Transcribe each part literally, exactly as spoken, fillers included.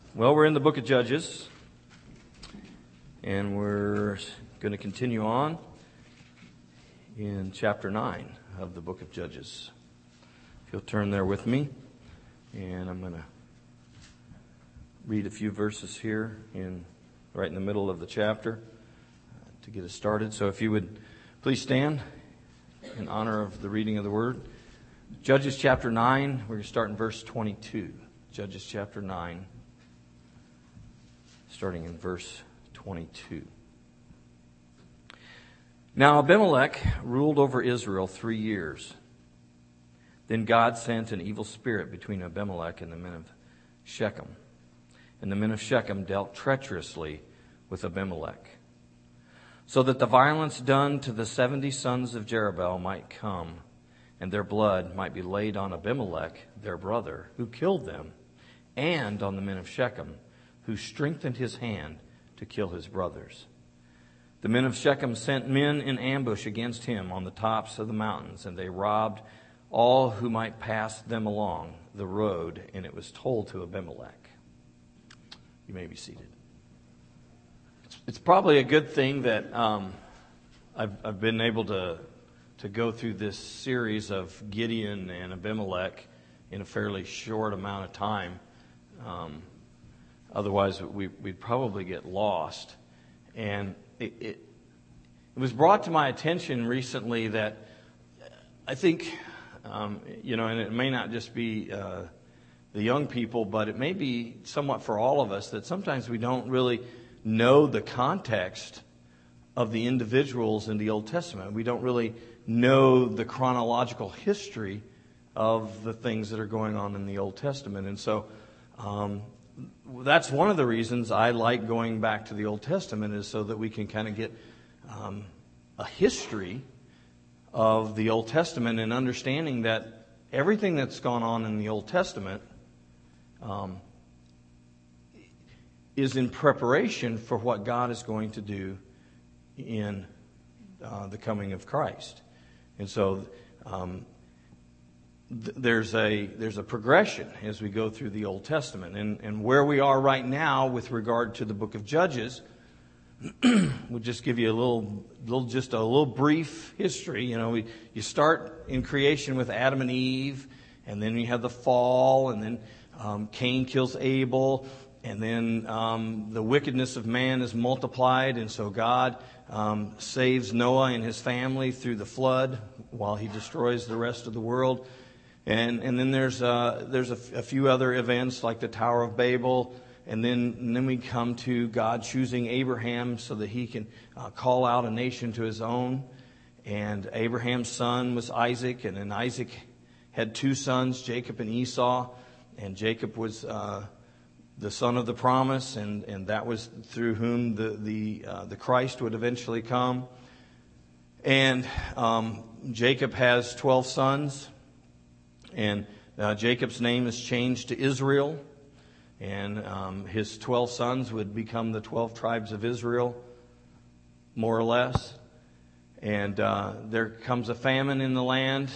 Well, we're in the book of Judges, and we're going to continue on in chapter nine of the book of Judges. If you'll turn there with me, and I'm going to read a few verses here in right in the middle of the chapter to get us started. So if you would please stand in honor of the reading of the word. Judges chapter nine, we're going to start in verse twenty-two. Judges chapter nine, starting in verse twenty-two. Now Abimelech ruled over Israel three years. Then God sent an evil spirit between Abimelech and the men of Shechem. And the men of Shechem dealt treacherously with Abimelech, so that the violence done to the seventy sons of Jerubbaal might come, and their blood might be laid on Abimelech, their brother, who killed them, and on the men of Shechem, who strengthened his hand to kill his brothers. The men of Shechem sent men in ambush against him on the tops of the mountains, and they robbed all who might pass them along the road, and it was told to Abimelech. You may be seated. It's probably a good thing that um, I've, I've been able to to go through this series of Gideon and Abimelech in a fairly short amount of time. Um, otherwise, we, we'd probably get lost. And it, it, it was brought to my attention recently that I think, um, you know, and it may not just be uh, the young people, but it may be somewhat for all of us, that sometimes we don't really know the context of the individuals in the Old Testament. We don't really know the chronological history of the things that are going on in the Old Testament. And so um, that's one of the reasons I like going back to the Old Testament, is so that we can kind of get um, a history of the Old Testament, and understanding that everything that's gone on in the Old Testament um, is in preparation for what God is going to do in uh, the coming of Christ. And so um, th- there's a there's a progression as we go through the Old Testament. And, and where we are right now with regard to the book of Judges, we'll just give you a little, little just a little brief history. You know, we, you start in creation with Adam and Eve, and then you have the fall, and then um, Cain kills Abel, and then um, the wickedness of man is multiplied, and so God um, saves Noah and his family through the flood while he destroys the rest of the world. And and then there's uh, there's a, f- a few other events like the Tower of Babel, and then and then we come to God choosing Abraham so that he can uh, call out a nation to his own. And Abraham's son was Isaac, and then Isaac had two sons, Jacob and Esau, and Jacob was uh, the son of the promise, and, and that was through whom the the uh, the Christ would eventually come. And um, Jacob has twelve sons, and uh, Jacob's name is changed to Israel, and um, his twelve sons would become the twelve tribes of Israel, more or less. And uh, there comes a famine in the land,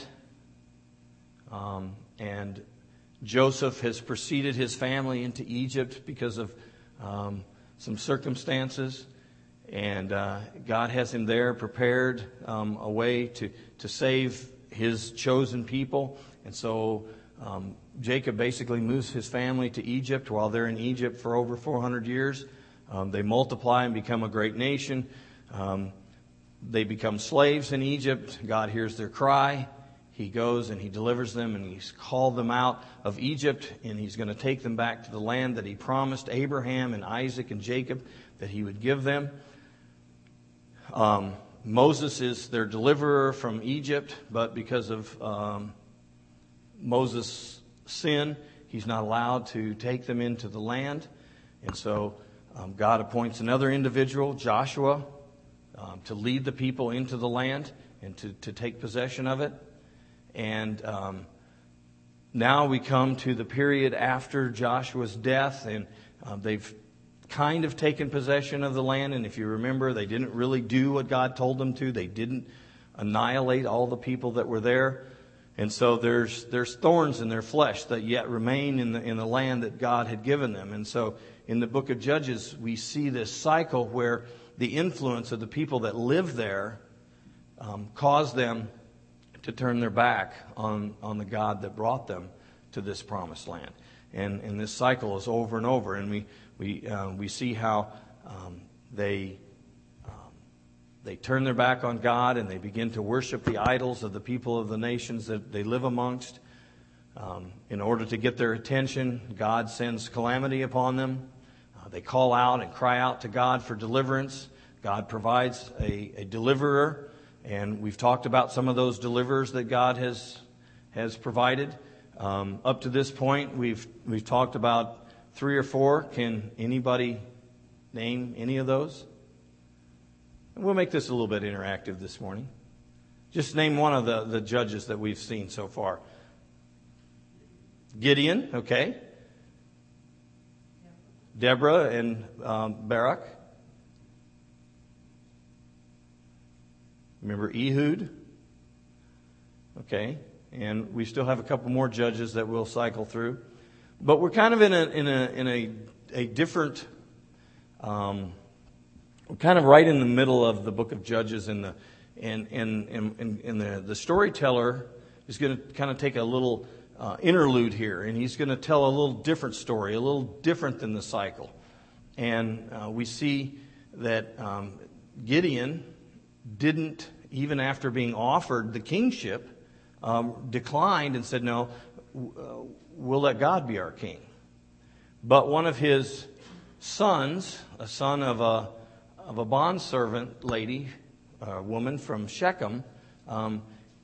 um, and Joseph has preceded his family into Egypt because of um, some circumstances, and uh, God has him there prepared um, a way to, to save his chosen people. And so um, Jacob basically moves his family to Egypt. While they're in Egypt for over four hundred years, um, they multiply and become a great nation. Um, they become slaves in Egypt. God hears their cry. He goes and he delivers them, and he's called them out of Egypt, and he's going to take them back to the land that he promised Abraham and Isaac and Jacob that he would give them. Um, Moses is their deliverer from Egypt, but because of um, Moses' sin, he's not allowed to take them into the land. And so um, God appoints another individual, Joshua, um, to lead the people into the land and to, to take possession of it. And um, now we come to the period after Joshua's death, and uh, they've kind of taken possession of the land. And if you remember, they didn't really do what God told them to. They didn't annihilate all the people that were there. And so there's there's thorns in their flesh that yet remain in the in the land that God had given them. And so in the book of Judges, we see this cycle where the influence of the people that live there um, caused them to turn their back on, on the God that brought them to this promised land. And, and this cycle is over and over. And we we uh, we see how um, they um, they turn their back on God and they begin to worship the idols of the people of the nations that they live amongst. Um, in order to get their attention, God sends calamity upon them. Uh, they call out and cry out to God for deliverance. God provides a, a deliverer, and we've talked about some of those deliverers that God has has provided. Um, up to this point, we've we've talked about three or four. Can anybody name any of those? And we'll make this a little bit interactive this morning. Just name one of the, the judges that we've seen so far. Gideon, okay. Deborah and um, Barak. Remember Ehud? Okay. And we still have a couple more judges that we'll cycle through. But we're kind of in a in a in a, a different um, we're kind of right in the middle of the book of Judges, and the and and and, and the, the storyteller is going to kind of take a little uh, interlude here, and he's going to tell a little different story, a little different than the cycle. And uh, we see that um, Gideon didn't, even after being offered the kingship, um, declined and said, no, uh, we'll let God be our king. But one of his sons, a son of a of a bondservant lady, a woman from Shechem, um,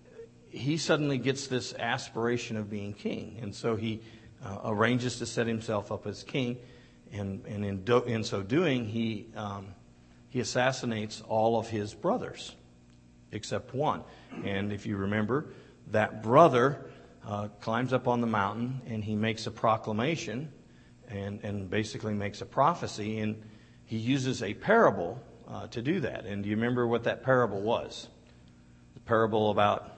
he suddenly gets this aspiration of being king. And so he uh, arranges to set himself up as king. And, and in, do, in so doing, he um, he assassinates all of his brothers, except one. And if you remember, that brother uh, climbs up on the mountain and he makes a proclamation and, and basically makes a prophecy. And he uses a parable uh, to do that. And do you remember what that parable was? The parable about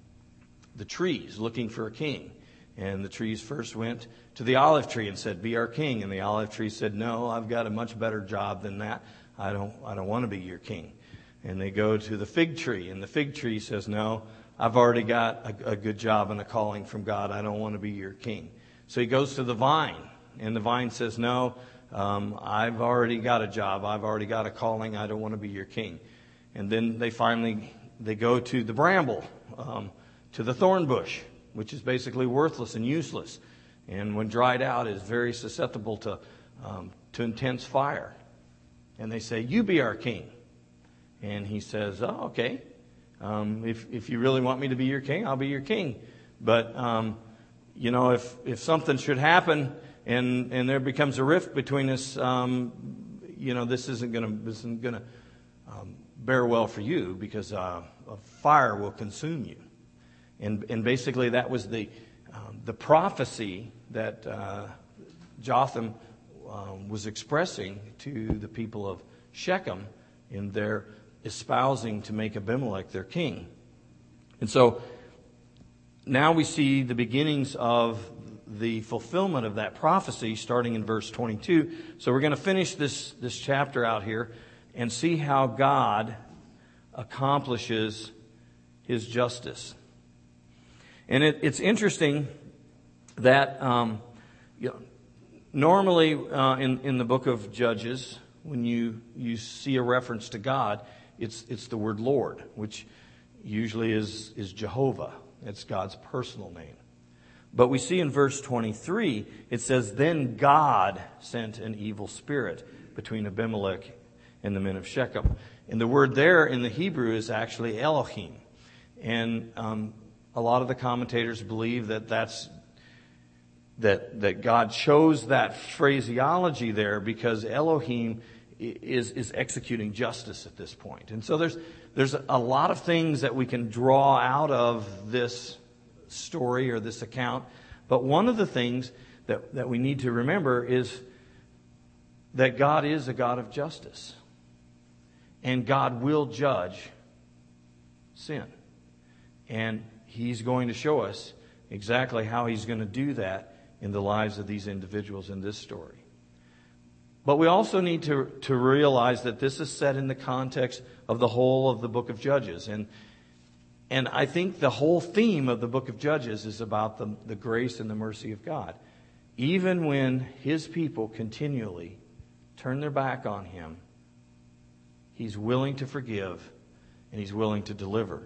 the trees looking for a king. And the trees first went to the olive tree and said, be our king. And the olive tree said, no, I've got a much better job than that. I don't, I don't want to be your king. And they go to the fig tree, and the fig tree says, no, I've already got a, a good job and a calling from God. I don't want to be your king. So he goes to the vine, and the vine says, no, um, I've already got a job. I've already got a calling. I don't want to be your king. And then they finally, they go to the bramble, um, to the thorn bush, which is basically worthless and useless. And when dried out is very susceptible to, um, to intense fire. And they say, you be our king. And he says, oh, okay. Um, if if you really want me to be your king, I'll be your king. But, um, you know, if, if something should happen and, and there becomes a rift between us, um, you know, this isn't going to this isn't going to um, bear well for you, because uh, a fire will consume you. And and basically that was the um, the prophecy that uh, Jotham um, was expressing to the people of Shechem in their espousing to make Abimelech their king. And so now we see the beginnings of the fulfillment of that prophecy starting in verse twenty-two. So we're going to finish this, this chapter out here and see how God accomplishes his justice. And it, it's interesting that um, you know, normally uh, in, in the book of Judges, when you, you see a reference to God, It's it's the word Lord, which usually is, is Jehovah. It's God's personal name. But we see in verse twenty-three, it says, then God sent an evil spirit between Abimelech and the men of Shechem. And the word there in the Hebrew is actually Elohim. And um, a lot of the commentators believe that that's that that God chose that phraseology there because Elohim is is executing justice at this point. And so there's there's a lot of things that we can draw out of this story or this account. But one of the things that, that we need to remember is that God is a God of justice. And God will judge sin. And he's going to show us exactly how he's going to do that in the lives of these individuals in this story. But we also need to, to realize that this is set in the context of the whole of the book of Judges. And, and I think the whole theme of the book of Judges is about the, the grace and the mercy of God. Even when his people continually turn their back on him, he's willing to forgive and he's willing to deliver.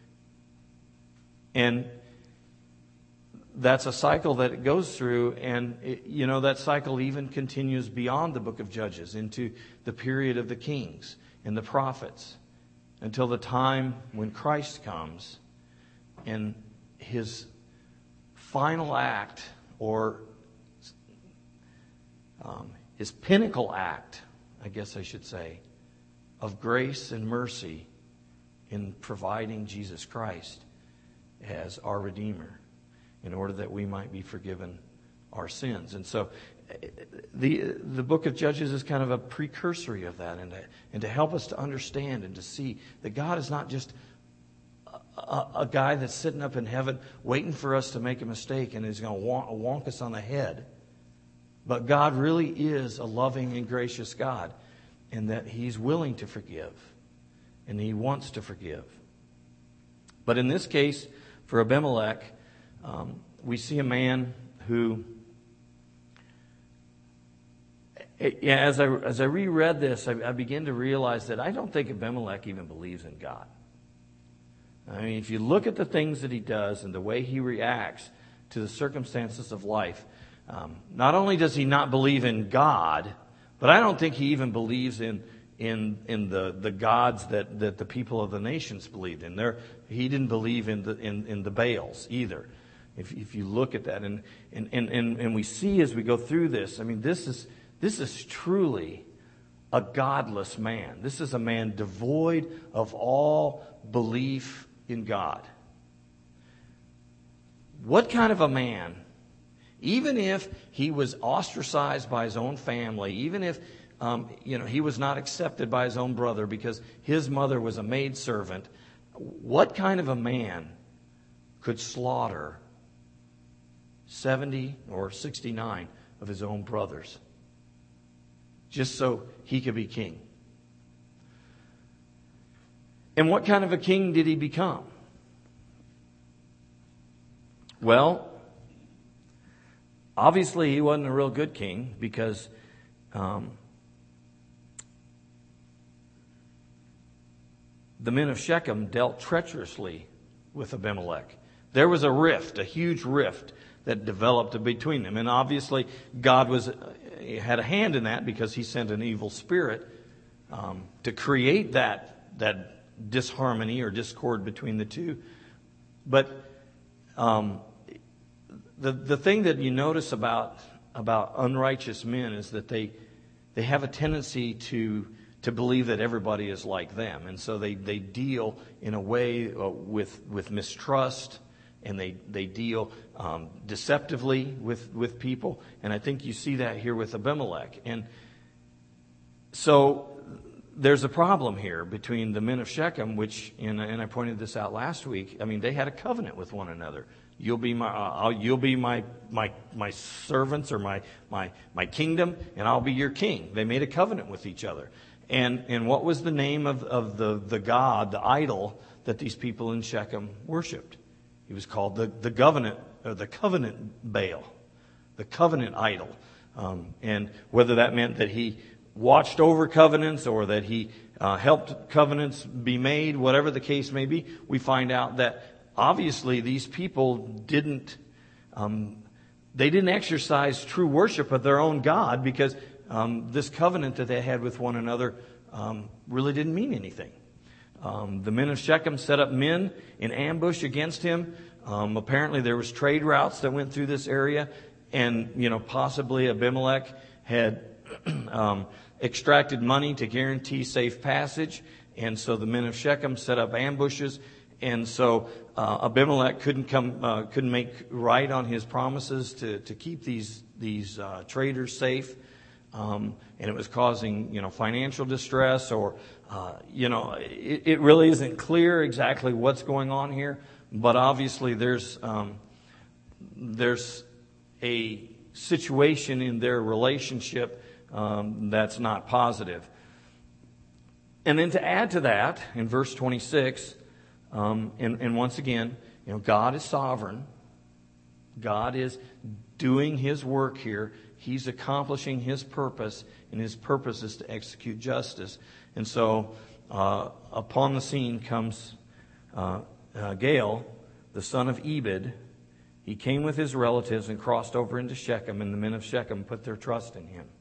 And that's a cycle that it goes through, and it, you know, that cycle even continues beyond the book of Judges into the period of the kings and the prophets until the time when Christ comes and his final act, or um, his pinnacle act, I guess I should say, of grace and mercy in providing Jesus Christ as our Redeemer, in order that we might be forgiven our sins. And so the the book of Judges is kind of a precursory of that, and to, and to help us to understand and to see that God is not just a, a, a guy that's sitting up in heaven waiting for us to make a mistake and is going to wonk, wonk us on the head. But God really is a loving and gracious God, and that he's willing to forgive, and he wants to forgive. But in this case, for Abimelech, Um, we see a man who, yeah, as I as I reread this, I, I begin to realize that I don't think Abimelech even believes in God. I mean, if you look at the things that he does and the way he reacts to the circumstances of life, um, not only does he not believe in God, but I don't think he even believes in in in the, the gods that, that the people of the nations believed in. There, he didn't believe in the in, in the Baals either. If if you look at that, and, and, and, and we see as we go through this, I mean, this is this is truly a godless man. This is a man devoid of all belief in God. What kind of a man, even if he was ostracized by his own family, even if um, you know he was not accepted by his own brother because his mother was a maidservant, what kind of a man could slaughter seventy or sixty-nine of his own brothers just so he could be king? And what kind of a king did he become? Well, obviously he wasn't a real good king, because um, the men of Shechem dealt treacherously with Abimelech. There was a rift, a huge rift that developed between them. And obviously God was had a hand in that, because he sent an evil spirit um, to create that, that disharmony or discord between the two. But um, the the thing that you notice about about unrighteous men is that they they have a tendency to to believe that everybody is like them. And so they, they deal in a way uh, with with mistrust, and they, they deal um, deceptively with, with people. And I think you see that here with Abimelech. And so there's a problem here between the men of Shechem, which, and, and I pointed this out last week, I mean, they had a covenant with one another. You'll be my, uh, you'll be my, my, my servants, or my, my, my kingdom, and I'll be your king. They made a covenant with each other. And, and what was the name of, of the, the god, the idol that these people in Shechem worshipped? He was called the, the covenant, or the covenant Baal, the covenant idol. Um, and whether that meant that he watched over covenants, or that he uh, helped covenants be made, whatever the case may be, we find out that obviously these people didn't, um, they didn't exercise true worship of their own God, because um, this covenant that they had with one another um, really didn't mean anything. Um, the men of Shechem set up men in ambush against him. Um, apparently there was trade routes that went through this area, and you know possibly Abimelech had um, extracted money to guarantee safe passage, and so the men of Shechem set up ambushes, and so uh, Abimelech couldn't come, uh, couldn't make right on his promises to to keep these these uh, traders safe. Um, and it was causing, you know, financial distress, or, uh, you know, it, it really isn't clear exactly what's going on here. but obviously there's um, there's a situation in their relationship um, that's not positive. And then to add to that, in verse twenty-six, um, and, and once again, you know, God is sovereign. God is doing His work here. He's accomplishing His purpose, and His purpose is to execute justice. And so, uh, upon the scene comes uh, uh, Gaal, the son of Ebed. He came with his relatives and crossed over into Shechem, and the men of Shechem put their trust in him.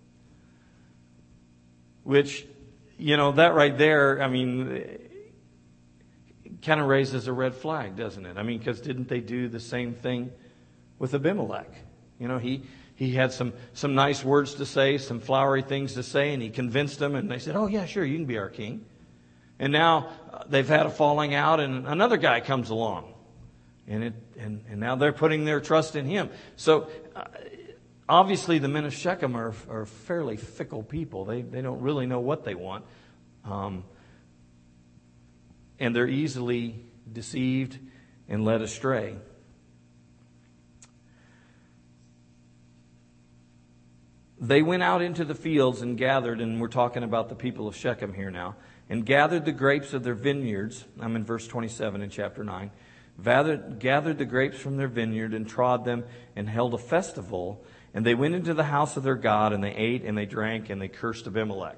Which, you know, that right there, I mean, kind of raises a red flag, doesn't it? I mean, because didn't they do the same thing with Abimelech? You know, he he had some, some nice words to say, some flowery things to say, and he convinced them, and they said, oh, yeah, sure, you can be our king. And now uh, they've had a falling out, and another guy comes along. And it and, and now they're putting their trust in him. So uh, obviously the men of Shechem are, are fairly fickle people. They they don't really know what they want. Um, and they're easily deceived and led astray. They went out into the fields and gathered, and we're talking about the people of Shechem here now, and gathered the grapes of their vineyards. I'm in verse twenty-seven in chapter nine. Gathered, gathered the grapes from their vineyard and trod them and held a festival. And they went into the house of their God, and they ate and they drank and they cursed Abimelech.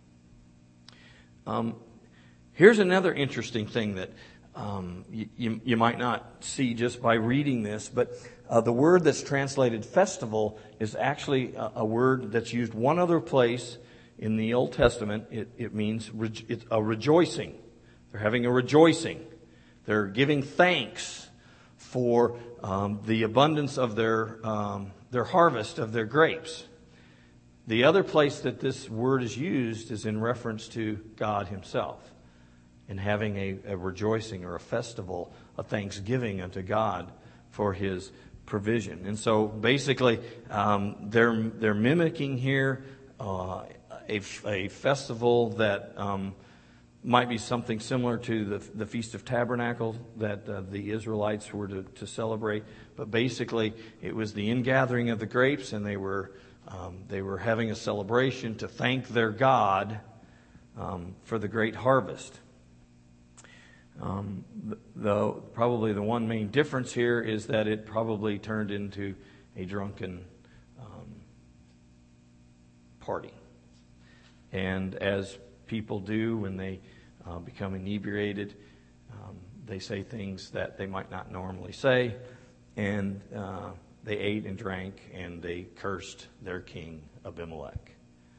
Um, here's another interesting thing that um, you, you, you might not see just by reading this, but uh, the word that's translated festival is actually a, a word that's used one other place in the Old Testament. It, it means re- it's a rejoicing. They're having a rejoicing. They're giving thanks for um, the abundance of their um, their harvest of their grapes. The other place that this word is used is in reference to God Himself, in having a, a rejoicing or a festival, a thanksgiving unto God for His provision. And so basically, um, they're they're mimicking here uh, a, a festival that. Um, might be something similar to the, the Feast of Tabernacles that uh, the Israelites were to, to celebrate. But basically, it was the ingathering of the grapes, and they were um, they were having a celebration to thank their God um, for the great harvest. Um, though probably the one main difference here is that it probably turned into a drunken um, party, and as people do when they uh, become inebriated. Um, they say things that they might not normally say, and uh, they ate and drank, and they cursed their king, Abimelech.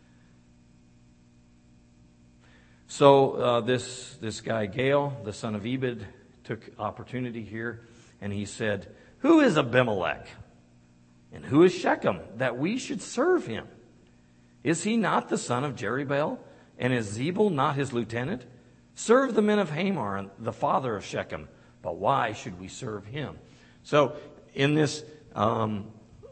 So uh, this this guy, Gaal, the son of Ebed, took opportunity here, and he said, "Who is Abimelech? And who is Shechem, that we should serve him? Is he not the son of Jerubbaal? And is Zebul not his lieutenant? Serve the men of Hamor, the father of Shechem. But why should we serve him?" So in this um,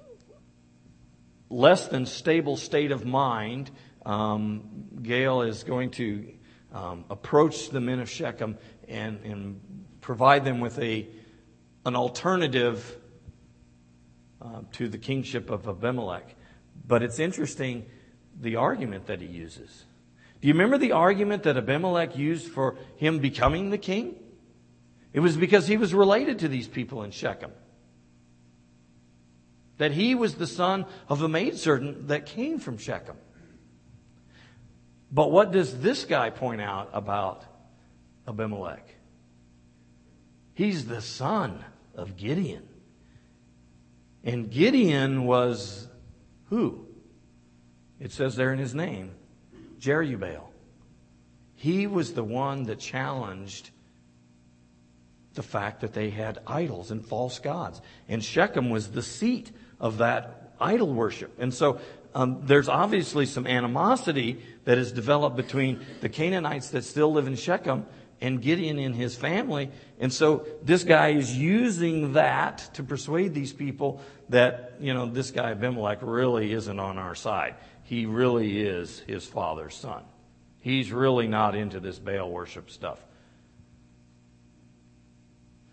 less than stable state of mind, um, Gaal is going to um, approach the men of Shechem and, and provide them with a an alternative uh, to the kingship of Abimelech. But it's interesting the argument that he uses. Do you remember the argument that Abimelech used for him becoming the king? It was because he was related to these people in Shechem. That he was the son of a maidservant that came from Shechem. But what does this guy point out about Abimelech? He's the son of Gideon. And Gideon was who? It says there in his name, Jerubbaal. He was the one that challenged the fact that they had idols and false gods. And Shechem was the seat of that idol worship. And so um, there's obviously some animosity that has developed between the Canaanites that still live in Shechem and Gideon and his family. And so this guy is using that to persuade these people that, you know, this guy Abimelech really isn't on our side. He really is his father's son. He's really not into this Baal worship stuff.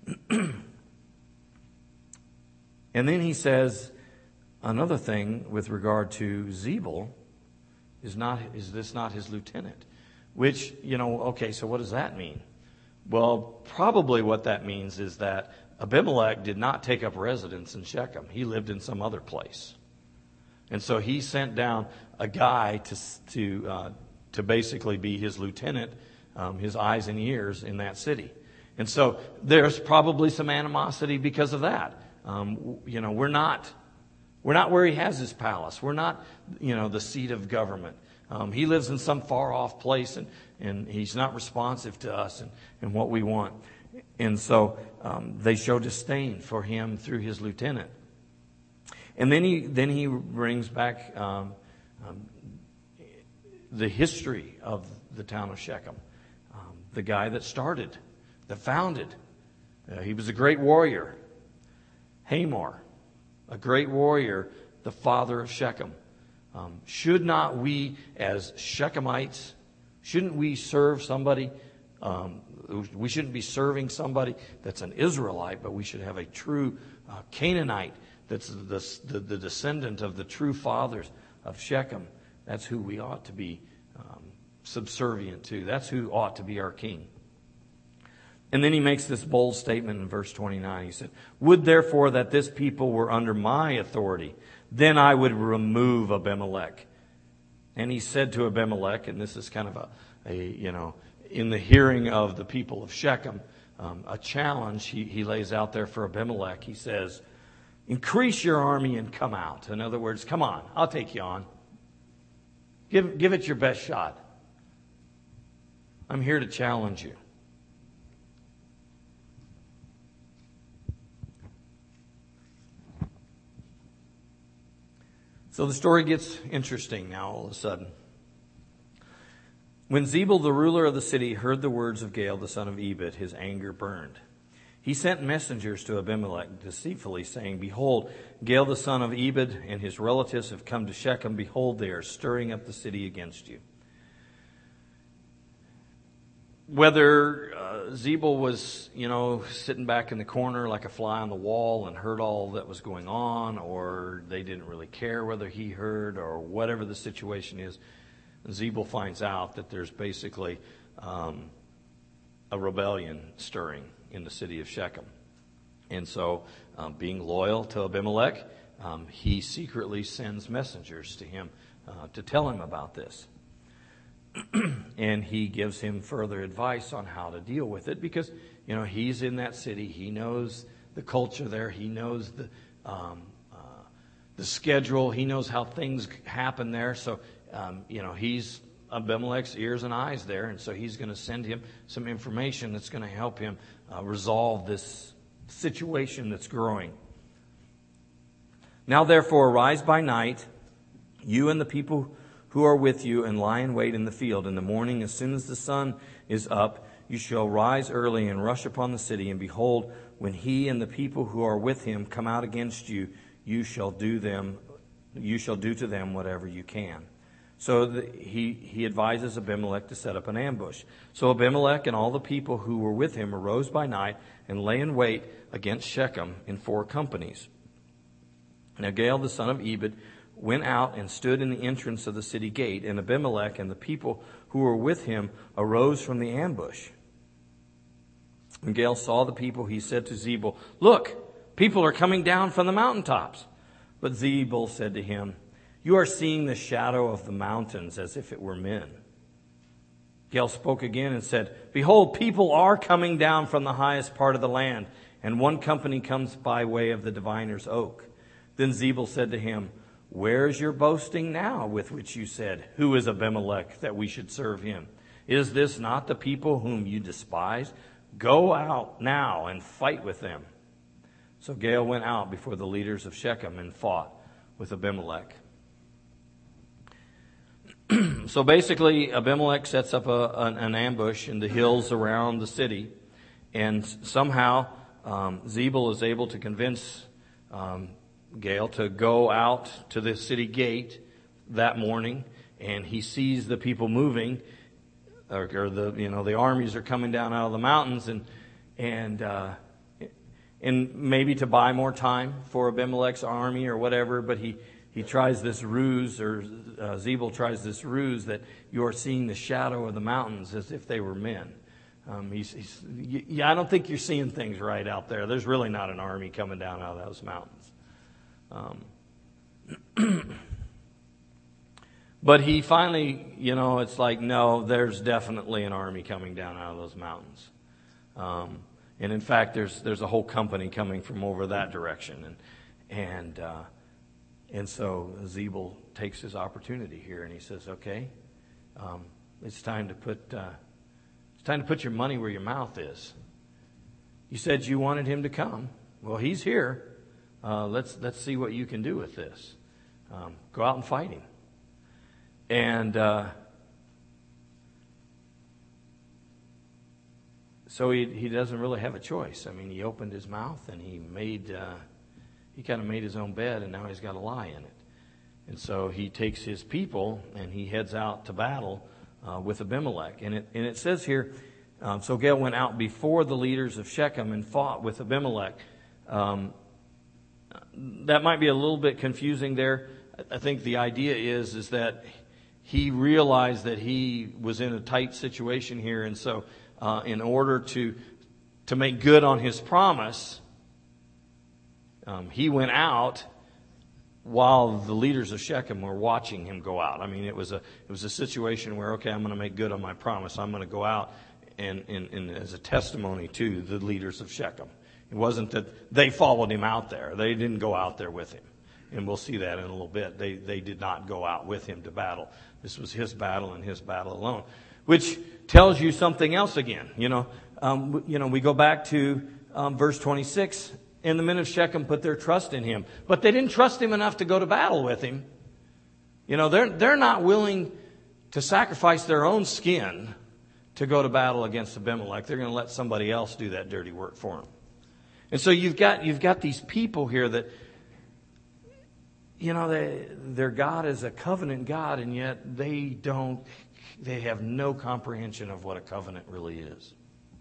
And then he says another thing with regard to Zebul, is not is this not his lieutenant? Which, you know, okay, so what does that mean? Well, probably what that means is that Abimelech did not take up residence in Shechem. He lived in some other place. And so he sent down a guy to to uh, to basically be his lieutenant, um, his eyes and ears in that city. And so there's probably some animosity because of that. Um, you know, we're not we're not where he has his palace. We're not, you know, the seat of government. Um, he lives in some far off place, and, and he's not responsive to us and, and what we want. And so um, they show disdain for him through his lieutenant. And then he then he brings back um, um, the history of the town of Shechem. Um, the guy that started, that founded. Uh, he was a great warrior. Hamor, a great warrior, the father of Shechem. Um, should not we, as Shechemites, shouldn't we serve somebody? Um, we shouldn't be serving somebody that's an Israelite, but we should have a true uh, Canaanite that's the, the, the descendant of the true fathers of Shechem. That's who we ought to be um, subservient to. That's who ought to be our king. And then he makes this bold statement in verse twenty-nine. He said, "Would therefore that this people were under my authority, then I would remove Abimelech." And he said to Abimelech, and this is kind of a, a you know, in the hearing of the people of Shechem, um, a challenge he, he lays out there for Abimelech. He says, "Increase your army and come out." In other words, come on, I'll take you on. Give, give it your best shot. I'm here to challenge you. So the story gets interesting now all of a sudden. When Zebul, the ruler of the city, heard the words of Gaal, the son of Ebed, his anger burned. He sent messengers to Abimelech deceitfully, saying, "Behold, Gaal, the son of Ebed, and his relatives have come to Shechem. Behold, they are stirring up the city against you." Whether uh, Zebul was, you know, sitting back in the corner like a fly on the wall and heard all that was going on, or they didn't really care whether he heard, or whatever the situation is, Zebul finds out that there's basically um, a rebellion stirring in the city of Shechem. And so, um, being loyal to Abimelech, um, he secretly sends messengers to him uh, to tell him about this. And he gives him further advice on how to deal with it, because, you know, he's in that city. He knows the culture there. He knows the um, uh, the schedule. He knows how things happen there. So, um, you know, he's Abimelech's ears and eyes there. And so he's going to send him some information that's going to help him uh, resolve this situation that's growing. "Now, therefore, arise by night, you and the people who are with you, and lie in wait in the field. In the morning, as soon as the sun is up, you shall rise early and rush upon the city. And behold, when he and the people who are with him come out against you, you shall do them, you shall do to them whatever you can." So the, he he advises Abimelech to set up an ambush. So Abimelech and all the people who were with him arose by night and lay in wait against Shechem in four companies. Now Gaal, the son of Ebed, went out and stood in the entrance of the city gate, and Abimelech and the people who were with him arose from the ambush. When Gaal saw the people, he said to Zebul, "Look, people are coming down from the mountaintops." But Zebul said to him, "You are seeing the shadow of the mountains as if it were men." Gaal spoke again and said, "Behold, people are coming down from the highest part of the land, and one company comes by way of the diviner's oak." Then Zebul said to him, "Where is your boasting now with which you said, 'Who is Abimelech that we should serve him?' Is this not the people whom you despise? Go out now and fight with them." So Gaal went out before the leaders of Shechem and fought with Abimelech. So basically, Abimelech sets up a, an, an ambush in the hills around the city, and somehow um, Zebul is able to convince um, Gaal to go out to the city gate that morning, and he sees the people moving, or, or the you know the armies are coming down out of the mountains, and and uh, and maybe to buy more time for Abimelech's army or whatever, but he, he tries this ruse, or uh, Zebul tries this ruse that you're seeing the shadow of the mountains as if they were men. Um, he's, he's, yeah, I don't think you're seeing things right out there. There's really not an army coming down out of those mountains. Um, but he finally, you know, it's like, no, there's definitely an army coming down out of those mountains. Um, and in fact, there's there's a whole company coming from over that direction, and and uh, and so Zebul takes his opportunity here, and he says, okay, um, it's time to put uh, it's time to put your money where your mouth is. You said you wanted him to come. Well, he's here. Uh, let's let's see what you can do with this. Um, go out and fight him. And uh, so he he doesn't really have a choice. I mean, he opened his mouth and he made uh, he kind of made his own bed, and now he's got a lie in it. And so he takes his people and he heads out to battle uh, with Abimelech. And it and it says here, um, so Gael went out before the leaders of Shechem and fought with Abimelech. Um, that might be a little bit confusing there. I think the idea is is that he realized that he was in a tight situation here, and so uh, in order to to make good on his promise, um, he went out while the leaders of Shechem were watching him go out. I mean, it was a it was a situation where, okay, I'm going to make good on my promise. I'm going to go out and, and, and as a testimony to the leaders of Shechem. It wasn't that they followed him out there. They didn't go out there with him. And we'll see that in a little bit. They they did not go out with him to battle. This was his battle and his battle alone, which tells you something else again. You know, um, you know, we go back to um, verse twenty-six. And the men of Shechem put their trust in him, but they didn't trust him enough to go to battle with him. You know, they're they're not willing to sacrifice their own skin to go to battle against Abimelech. They're going to let somebody else do that dirty work for them. And so you've got you've got these people here that, you know, they, their God is a covenant God, and yet they don't, they have no comprehension of what a covenant really is.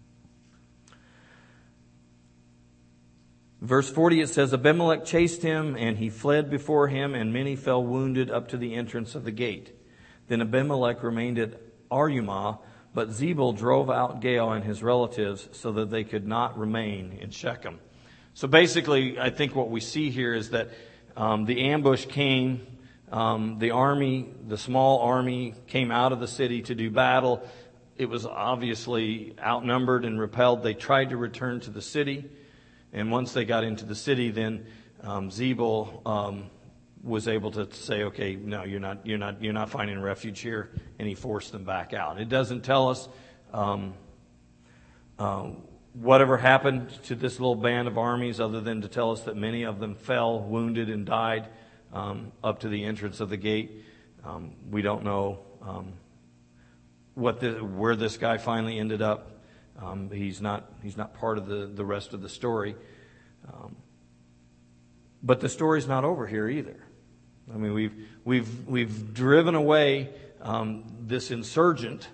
Verse forty, it says, Abimelech chased him, and he fled before him, and many fell wounded up to the entrance of the gate. Then Abimelech remained at Arumah, but Zebul drove out Gael and his relatives so that they could not remain in Shechem. So basically, I think what we see here is that um, the ambush came, um, the army, the small army came out of the city to do battle. It was obviously outnumbered and repelled. They tried to return to the city. And once they got into the city, then um, Zebul um, was able to say, "Okay, no, you're not, you're not, you're not finding refuge here," and he forced them back out. It doesn't tell us um, uh, whatever happened to this little band of armies, other than to tell us that many of them fell, wounded, and died um, up to the entrance of the gate. Um, we don't know um, what the, where this guy finally ended up. Um, he's not he's not part of the, the rest of the story. Um, but the story's not over here either. I mean, we've we've we've driven away um, this insurgent,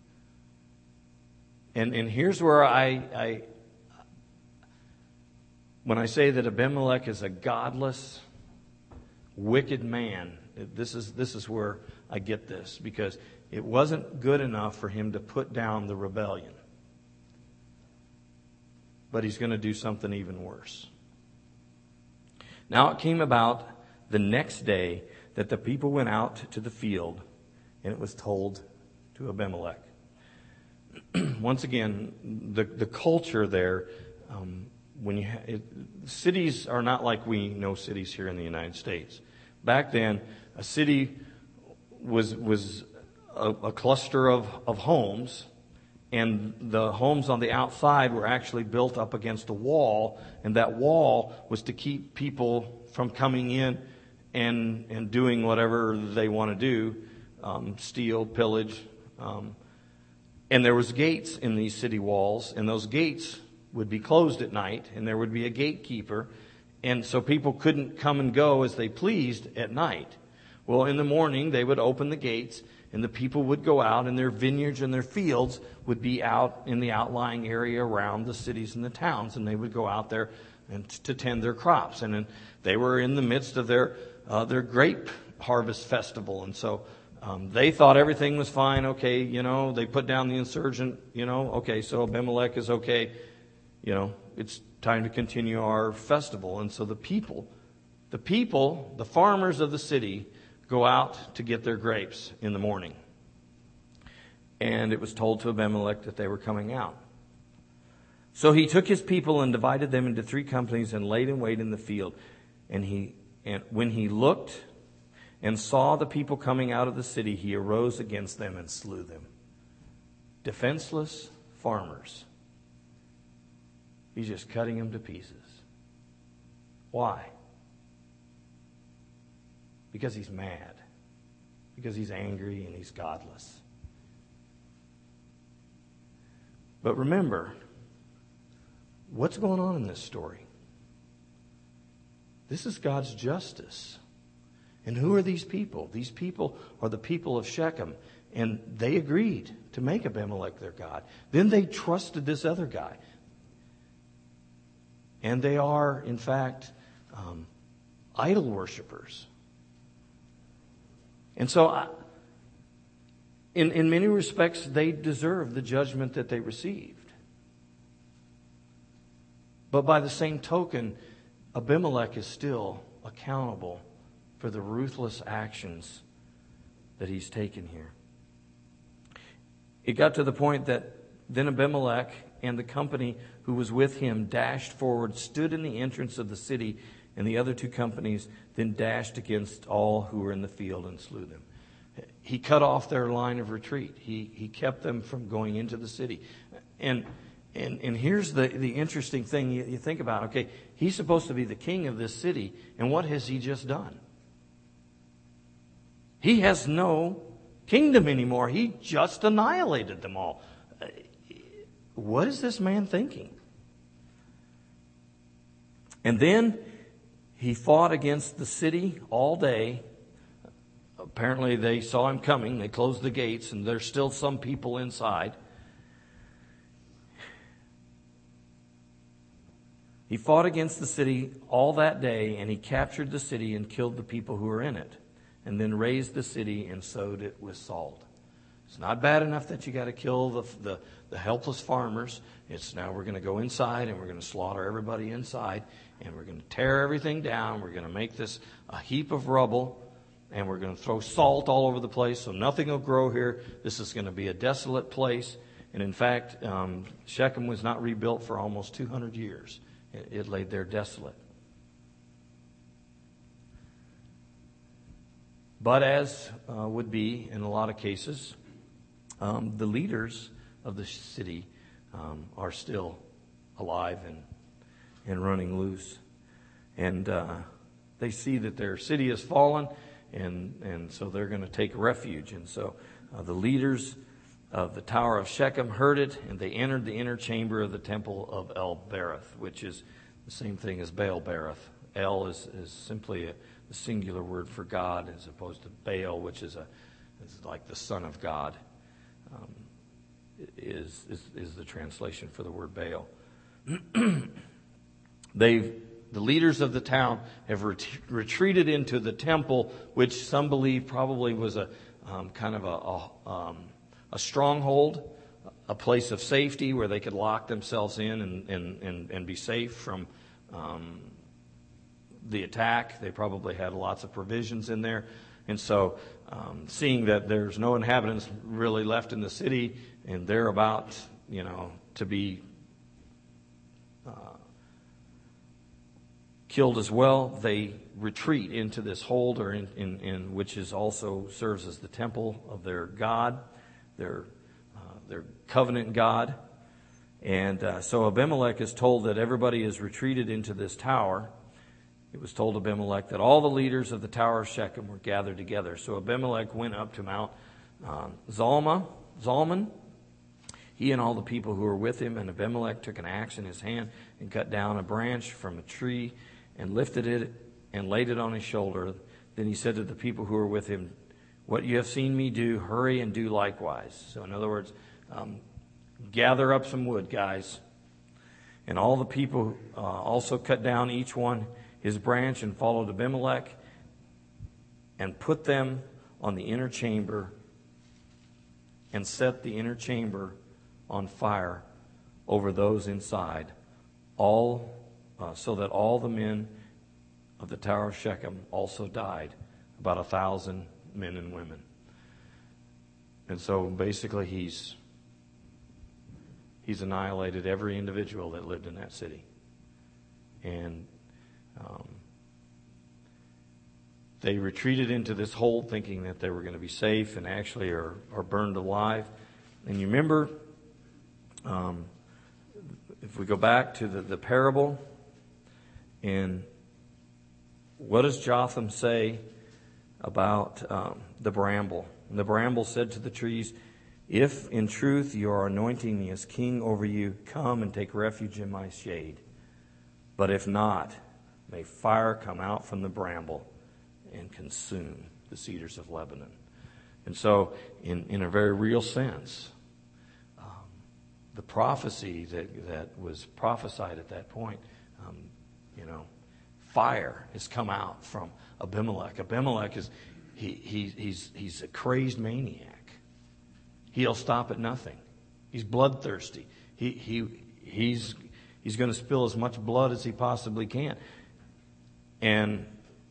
and and here's where I, I when I say that Abimelech is a godless, wicked man, this is this is where I get this, because it wasn't good enough for him to put down the rebellion. But he's going to do something even worse. Now it came about the next day that the people went out to the field, and it was told to Abimelech. Once again, the the culture there, um, when you ha- it, cities are not like we know cities here in the United States. Back then, a city was was a, a cluster of, of homes. And the homes on the outside were actually built up against a wall, and that wall was to keep people from coming in and and doing whatever they want to do, um, steal, pillage. Um, and there was gates in these city walls, and those gates would be closed at night, and there would be a gatekeeper, and so people couldn't come and go as they pleased at night. Well, in the morning, they would open the gates, and the people would go out, and their vineyards and their fields would be out in the outlying area around the cities and the towns. And they would go out there and to tend their crops. And then they were in the midst of their uh, their grape harvest festival, and so um, they thought everything was fine. Okay, you know, they put down the insurgent. You know, okay, so Abimelech is okay. You know, it's time to continue our festival. And so the people, the people, the farmers of the city go out to get their grapes in the morning. And it was told to Abimelech that they were coming out. So he took his people and divided them into three companies and laid in wait in the field. And he, and when he looked and saw the people coming out of the city, he arose against them and slew them. Defenseless farmers. He's just cutting them to pieces. Why? Because he's mad. Because he's angry and he's godless. But remember, what's going on in this story? This is God's justice. And who are these people? These people are the people of Shechem. And they agreed to make Abimelech their god. Then they trusted this other guy. And they are, in fact, um, idol worshipers. And so, I, in, in many respects, they deserve the judgment that they received. But by the same token, Abimelech is still accountable for the ruthless actions that he's taken here. It got to the point that then Abimelech and the company who was with him dashed forward, stood in the entrance of the city, and the other two companies then dashed against all who were in the field and slew them. He cut off their line of retreat. He he kept them from going into the city. And and and here's the, the interesting thing you, you think about. Okay, he's supposed to be the king of this city, and what has he just done? He has no kingdom anymore. He just annihilated them all. What is this man thinking? And then he fought against the city all day. Apparently they saw him coming. They closed the gates, and there's still some people inside. He fought against the city all that day, and he captured the city and killed the people who were in it, and then razed the city and sowed it with salt. It's not bad enough that you got to kill the, the the helpless farmers. It's now we're going to go inside and we're going to slaughter everybody inside, and we're going to tear everything down. We're going to make this a heap of rubble, and we're going to throw salt all over the place so nothing will grow here. This is going to be a desolate place. And in fact, um, Shechem was not rebuilt for almost two hundred years. It, it laid there desolate. But as uh, would be in a lot of cases, um, the leaders of the city um, are still alive and and running loose, and uh, they see that their city has fallen, and and so they're going to take refuge. And so uh, the leaders of the Tower of Shechem heard it, and they entered the inner chamber of the temple of El-Berith, which is the same thing as Baal-Berith. El is is simply a, a singular word for God, as opposed to Baal, which is a is like the son of God. Um, Is, is is the translation for the word Baal. They've the leaders of the town have ret- retreated into the temple, which some believe probably was a um, kind of a a, um, a stronghold, a place of safety where they could lock themselves in and and and, and be safe from um, the attack. They probably had lots of provisions in there, and so um, seeing that there's no inhabitants really left in the city, and they're about, you know, to be uh, killed as well, they retreat into this hold, or in, in, in which is also serves as the temple of their God, their uh, their covenant God. And uh, so Abimelech is told that everybody is retreated into this tower. It was told Abimelech that all the leaders of the Tower of Shechem were gathered together. So Abimelech went up to Mount um, Zalma, Zalman, he and all the people who were with him, and Abimelech took an axe in his hand and cut down a branch from a tree and lifted it and laid it on his shoulder. Then he said to the people who were with him, "What you have seen me do, hurry and do likewise." So in other words, um, gather up some wood, guys. And all the people uh, also cut down each one his branch and followed Abimelech and put them on the inner chamber and set the inner chamber on fire over those inside, all uh, so that all the men of the Tower of Shechem also died, about a thousand men and women. And so basically he's he's annihilated every individual that lived in that city. And um, they retreated into this hole thinking that they were going to be safe, and actually are, are burned alive. And you remember, um, if we go back to the, the parable, and what does Jotham say about um, the bramble? And the bramble said to the trees, "If in truth you are anointing me as king over you, come and take refuge in my shade. But if not, may fire come out from the bramble and consume the cedars of Lebanon." And so, in, in a very real sense, um, the prophecy that, that was prophesied at that point, um, you know, fire has come out from Abimelech. Abimelech is he, he he's he's a crazed maniac. He'll stop at nothing. He's bloodthirsty. He he he's he's going to spill as much blood as he possibly can. And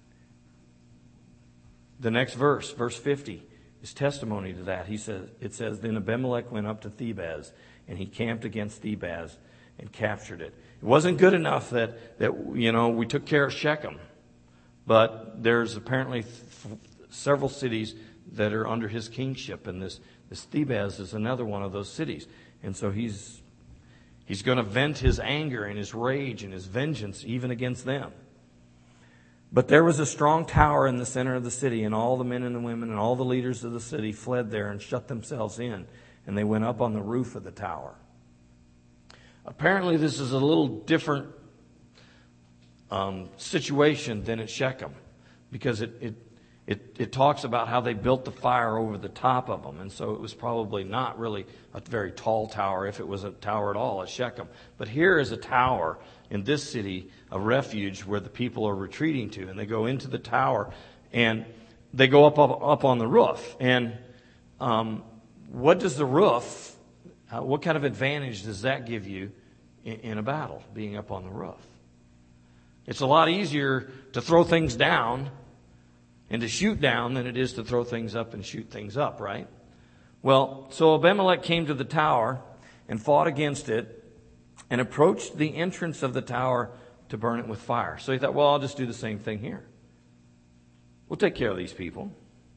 the next verse, verse fifty, is testimony to that. He says it says, "Then Abimelech went up to Thebez, and he camped against Thebez and captured it." It wasn't good enough that that you know we took care of Shechem, but there's apparently th- several cities that are under his kingship, and this this Thebez is another one of those cities. And so he's he's going to vent his anger and his rage and his vengeance even against them. But there was a strong tower in the center of the city, and all the men and the women and all the leaders of the city fled there and shut themselves in, and they went up on the roof of the tower. Apparently this is a little different um, situation than at Shechem, because it, it It, it talks about how they built the fire over the top of them. And so it was probably not really a very tall tower, if it was a tower at all, at Shechem. But here is a tower in this city, a refuge where the people are retreating to. And they go into the tower and they go up up, up on the roof. And um, what does the roof, uh, what kind of advantage does that give you in, in a battle, being up on the roof? It's a lot easier to throw things down and to shoot down than it is to throw things up and shoot things up, right? Well, so Abimelech came to the tower and fought against it and approached the entrance of the tower to burn it with fire. So he thought, well, I'll just do the same thing here. We'll take care of these people.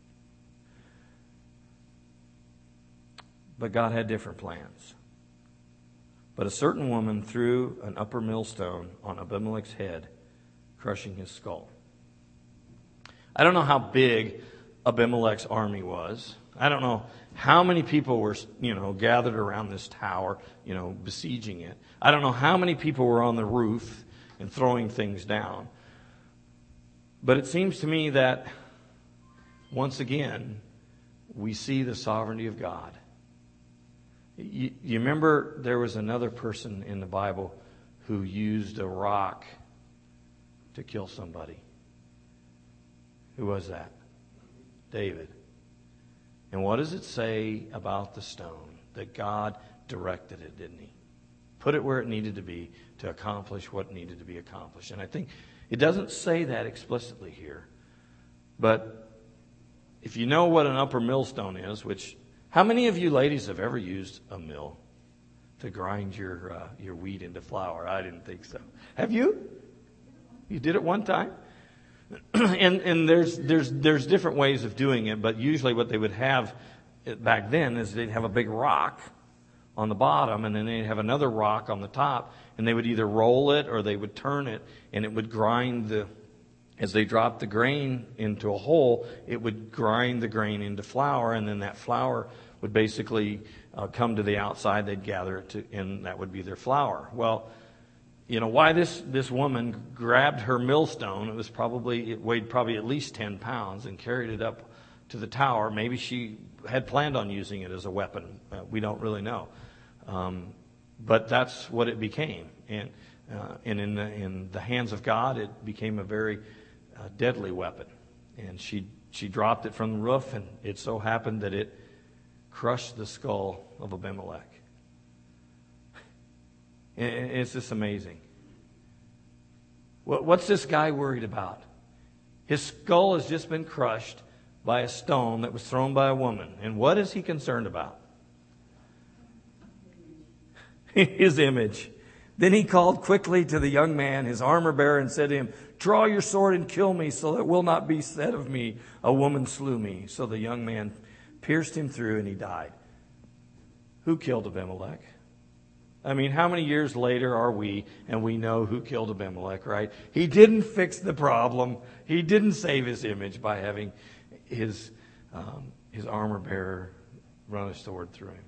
But God had different plans. But a certain woman threw an upper millstone on Abimelech's head, crushing his skull. I don't know how big Abimelech's army was. I don't know how many people were, you know, gathered around this tower, you know, besieging it. I don't know how many people were on the roof and throwing things down. But it seems to me that, once again, we see the sovereignty of God. You, you remember there was another person in the Bible who used a rock to kill somebody. Who was that? David. And what does it say about the stone? That God directed it, didn't he? Put it where it needed to be to accomplish what needed to be accomplished. And I think it doesn't say that explicitly here. But if you know what an upper millstone is, which, how many of you ladies have ever used a mill to grind your uh, your wheat into flour? I didn't think so. Have you? You did it one time? And and there's there's there's different ways of doing it, but usually what they would have back then is they'd have a big rock on the bottom, and then they'd have another rock on the top, and they would either roll it or they would turn it, and it would grind the, as they dropped the grain into a hole, it would grind the grain into flour, and then that flour would basically uh, come to the outside. They'd gather it to, and that would be their flour. Well, you know, why this, this woman grabbed her millstone, it was probably, it weighed probably at least ten pounds, and carried it up to the tower. Maybe she had planned on using it as a weapon. Uh, we don't really know. Um, but that's what it became. And, uh, and in, the, in the hands of God, it became a very uh, deadly weapon. And she, she dropped it from the roof, and it so happened that it crushed the skull of Abimelech. And it's just amazing. What's this guy worried about? His skull has just been crushed by a stone that was thrown by a woman. And what is he concerned about? His image. Then he called quickly to the young man, his armor bearer, and said to him, "Draw your sword and kill me, so that it will not be said of me, a woman slew me." So the young man pierced him through, and he died. Who killed Abimelech? I mean, how many years later are we, and we know who killed Abimelech, right? He didn't fix the problem. He didn't save his image by having his um, his armor bearer run a sword through him.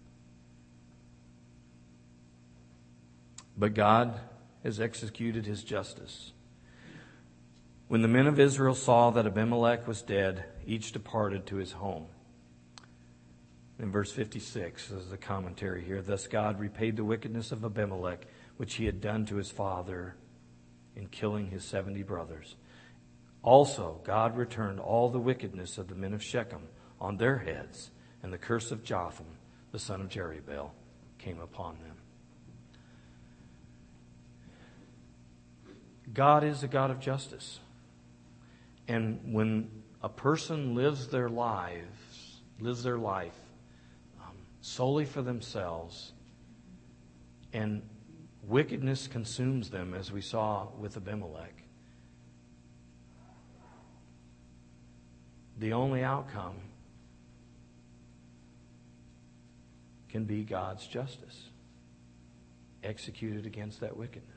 But God has executed his justice. When the men of Israel saw that Abimelech was dead, each departed to his home. In verse fifty-six, as the commentary here, thus God repaid the wickedness of Abimelech, which he had done to his father in killing his seventy brothers. Also, God returned all the wickedness of the men of Shechem on their heads, and the curse of Jotham, the son of Jerubbaal, came upon them. God is a God of justice. And when a person lives their lives, lives their life um, solely for themselves, and wickedness consumes them, as we saw with Abimelech, the only outcome can be God's justice executed against that wickedness.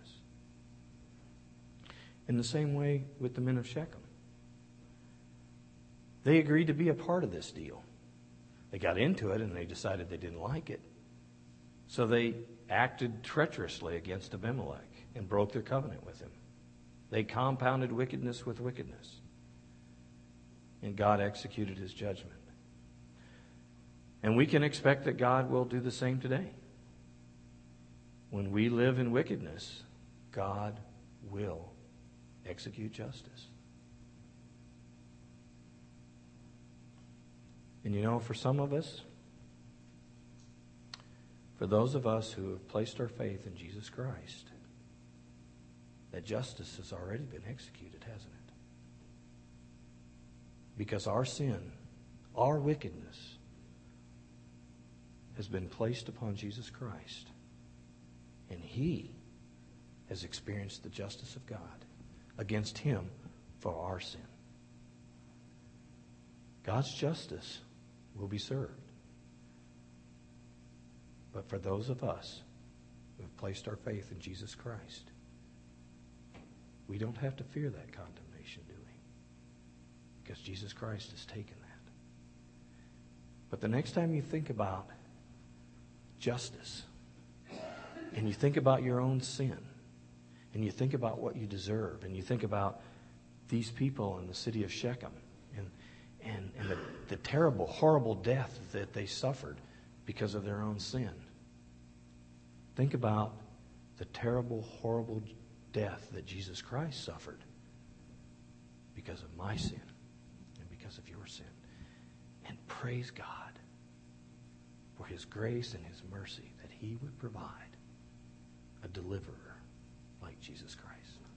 In the same way with the men of Shechem. They agreed to be a part of this deal. They got into it and they decided they didn't like it. So they acted treacherously against Abimelech and broke their covenant with him. They compounded wickedness with wickedness. And God executed his judgment. And we can expect that God will do the same today. When we live in wickedness, God will execute justice. And you know, for some of us, for those of us who have placed our faith in Jesus Christ, that justice has already been executed, hasn't it? Because our sin, our wickedness, has been placed upon Jesus Christ. And he has experienced the justice of God against him for our sin. God's justice will be served. But for those of us who have placed our faith in Jesus Christ, we don't have to fear that condemnation, do we? Because Jesus Christ has taken that. But the next time you think about justice, and you think about your own sin, and you think about what you deserve, and you think about these people in the city of Shechem, and and, and the, the terrible, horrible death that they suffered because of their own sin. Think about the terrible, horrible death that Jesus Christ suffered because of my sin and because of your sin. And praise God for his grace and his mercy that he would provide a deliverer like Jesus Christ.